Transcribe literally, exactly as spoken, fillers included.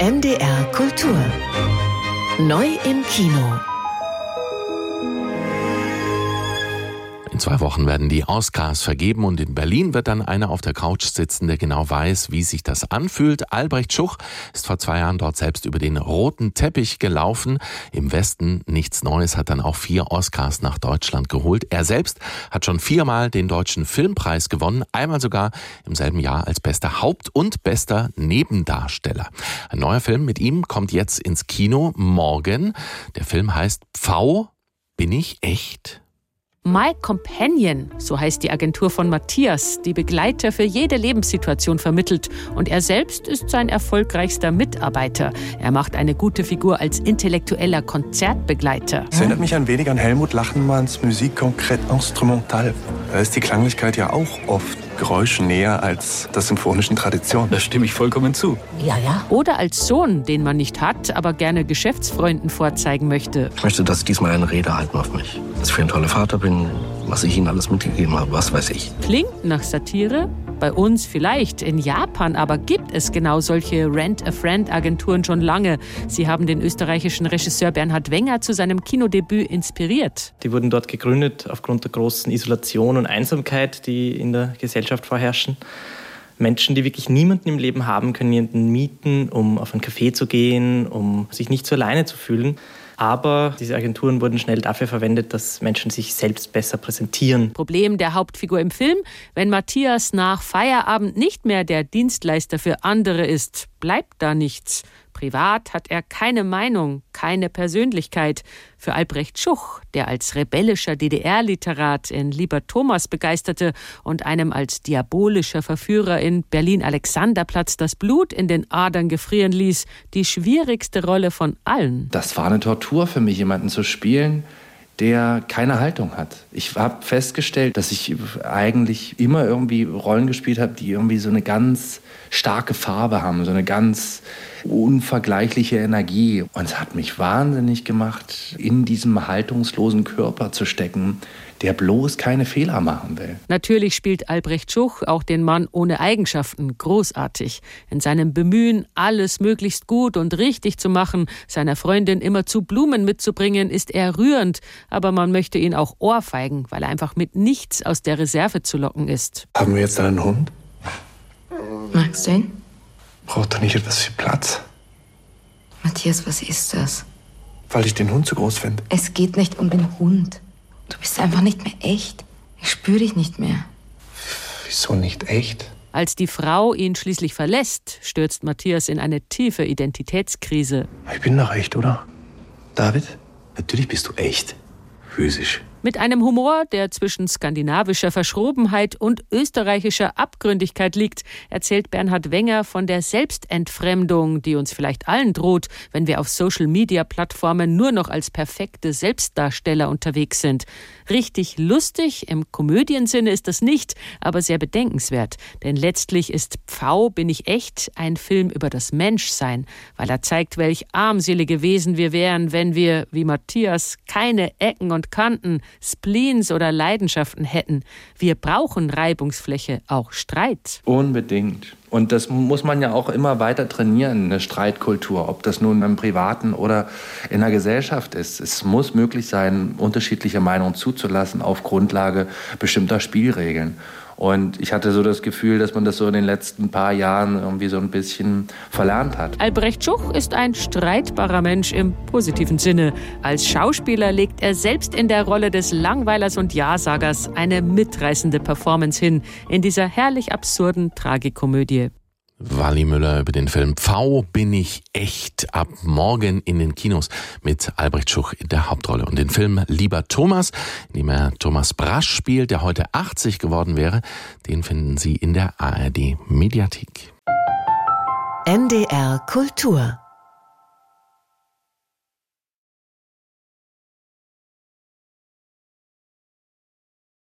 N D R Kultur. Neu im Kino. In zwei Wochen werden die Oscars vergeben und in Berlin wird dann einer auf der Couch sitzen, der genau weiß, wie sich das anfühlt. Albrecht Schuch ist vor zwei Jahren dort selbst über den roten Teppich gelaufen. Im Westen nichts Neues, hat dann auch vier Oscars nach Deutschland geholt. Er selbst hat schon viermal den Deutschen Filmpreis gewonnen, einmal sogar im selben Jahr als bester Haupt- und bester Nebendarsteller. Ein neuer Film mit ihm kommt jetzt ins Kino morgen. Der Film heißt Pfau, bin ich echt? My Companion, so heißt die Agentur von Matthias, die Begleiter für jede Lebenssituation vermittelt. Und er selbst ist sein erfolgreichster Mitarbeiter. Er macht eine gute Figur als intellektueller Konzertbegleiter. Es erinnert mich ein wenig an Helmut Lachenmanns Musik concrète instrumentale. Da ist die Klanglichkeit ja auch oft geräuschnäher als der symphonischen Tradition. Da stimme ich vollkommen zu. Ja, ja. Oder als Sohn, den man nicht hat, aber gerne Geschäftsfreunden vorzeigen möchte. Ich möchte, dass Sie diesmal eine Rede halten auf mich. Dass ich für ein toller Vater bin, was ich Ihnen alles mitgegeben habe, was weiß ich. Klingt nach Satire? Bei uns vielleicht. In Japan aber gibt es genau solche Rent-a-Friend-Agenturen schon lange. Sie haben den österreichischen Regisseur Bernhard Wenger zu seinem Kinodebüt inspiriert. Die wurden dort gegründet aufgrund der großen Isolation und Einsamkeit, die in der Gesellschaft vorherrschen. Menschen, die wirklich niemanden im Leben haben, können jemanden mieten, um auf einen Café zu gehen, um sich nicht so alleine zu fühlen. Aber diese Agenturen wurden schnell dafür verwendet, dass Menschen sich selbst besser präsentieren. Problem der Hauptfigur im Film: Wenn Matthias nach Feierabend nicht mehr der Dienstleister für andere ist, bleibt da nichts. Privat hat er keine Meinung, keine Persönlichkeit. Für Albrecht Schuch, der als rebellischer D D R-Literat in Lieber Thomas begeisterte und einem als diabolischer Verführer in Berlin-Alexanderplatz das Blut in den Adern gefrieren ließ, die schwierigste Rolle von allen. Das war eine Tortur für mich, jemanden zu spielen, der keine Haltung hat. Ich habe festgestellt, dass ich eigentlich immer irgendwie Rollen gespielt habe, die irgendwie so eine ganz starke Farbe haben, so eine ganz unvergleichliche Energie. Und es hat mich wahnsinnig gemacht, in diesem haltungslosen Körper zu stecken, der bloß keine Fehler machen will. Natürlich spielt Albrecht Schuch auch den Mann ohne Eigenschaften großartig. In seinem Bemühen, alles möglichst gut und richtig zu machen, seiner Freundin immerzu Blumen mitzubringen, ist er rührend. Aber man möchte ihn auch ohrfeigen, weil er einfach mit nichts aus der Reserve zu locken ist. Haben wir jetzt einen Hund? Magst du ihn? Braucht er nicht etwas viel Platz? Matthias, was ist das? Weil ich den Hund zu groß finde. Es geht nicht um den Hund. Du bist einfach nicht mehr echt. Ich spüre dich nicht mehr. Wieso nicht echt? Als die Frau ihn schließlich verlässt, stürzt Matthias in eine tiefe Identitätskrise. Ich bin doch echt, oder? David? Natürlich bist du echt. Physisch. Mit einem Humor, der zwischen skandinavischer Verschrobenheit und österreichischer Abgründigkeit liegt, erzählt Bernhard Wenger von der Selbstentfremdung, die uns vielleicht allen droht, wenn wir auf Social-Media-Plattformen nur noch als perfekte Selbstdarsteller unterwegs sind. Richtig lustig im Komödiensinne ist das nicht, aber sehr bedenkenswert. Denn letztlich ist Pfau, bin ich echt ein Film über das Menschsein, weil er zeigt, welch armselige Wesen wir wären, wenn wir, wie Matthias, keine Ecken und Kanten, Spleens oder Leidenschaften hätten. Wir brauchen Reibungsfläche, auch Streit. Unbedingt. Und das muss man ja auch immer weiter trainieren, eine Streitkultur, ob das nun im Privaten oder in der Gesellschaft ist. Es muss möglich sein, unterschiedliche Meinungen zuzulassen auf Grundlage bestimmter Spielregeln. Und ich hatte so das Gefühl, dass man das so in den letzten paar Jahren irgendwie so ein bisschen verlernt hat. Albrecht Schuch ist ein streitbarer Mensch im positiven Sinne. Als Schauspieler legt er selbst in der Rolle des Langweilers und Ja-Sagers eine mitreißende Performance hin in dieser herrlich absurden Tragikomödie. Wally Müller über den Film Pfau, bin ich echt, ab morgen in den Kinos mit Albrecht Schuch in der Hauptrolle. Und den Film Lieber Thomas, in dem er Thomas Brasch spielt, der heute achtzig geworden wäre, den finden Sie in der A R D Mediathek. N D R Kultur